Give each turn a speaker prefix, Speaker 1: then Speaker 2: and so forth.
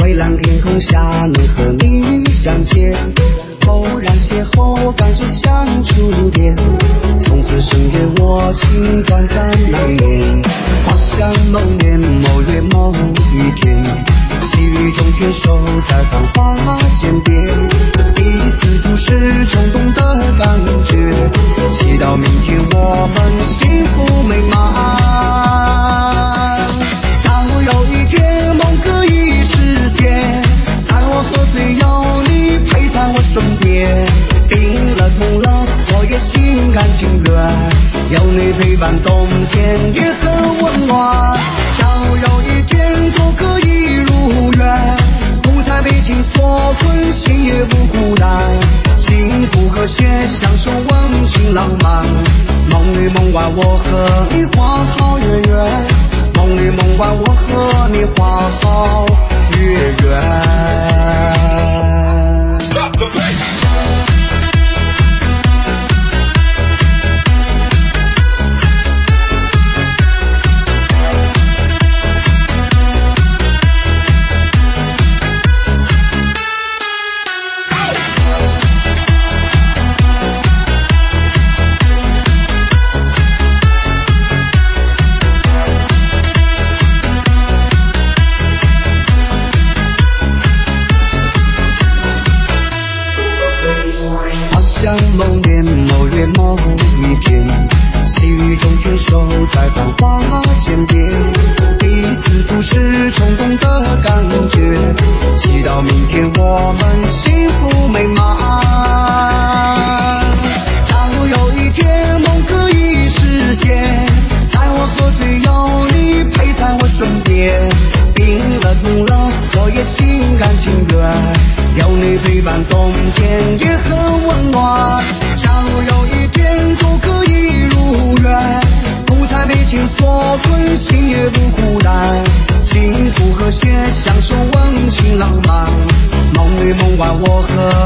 Speaker 1: 蔚蓝天空下能和你相见，偶然邂逅，感觉像触电，从此深夜我情短暂难眠。花香某年某月某一天，细雨中牵手在繁华间边，彼此都是冲动的感觉，祈祷明天我们幸福美满。假如有一天梦可以实现，在我喝醉有你陪在我身边，冰了痛了我也心甘情愿，有你陪伴冬天也很温暖。假如有一天都可以如愿，不再被情所困，心也不孤单，幸福和谐享受温馨浪漫。梦里梦外我和你花好月圆，梦里梦外我和你花好月圆。某年某月某一天，细雨中牵手在繁华间边，彼此都是冲动的感觉，祈祷明天我们幸福美满。假如有一天梦可以实现，在我喝醉有你陪在我身边，冰了痛了我也心甘情愿，有你陪伴冬天也很温暖。假如有一天都可以如愿，不再被情所困，心也不孤单，幸福和谐享受温馨浪漫。梦里梦外我和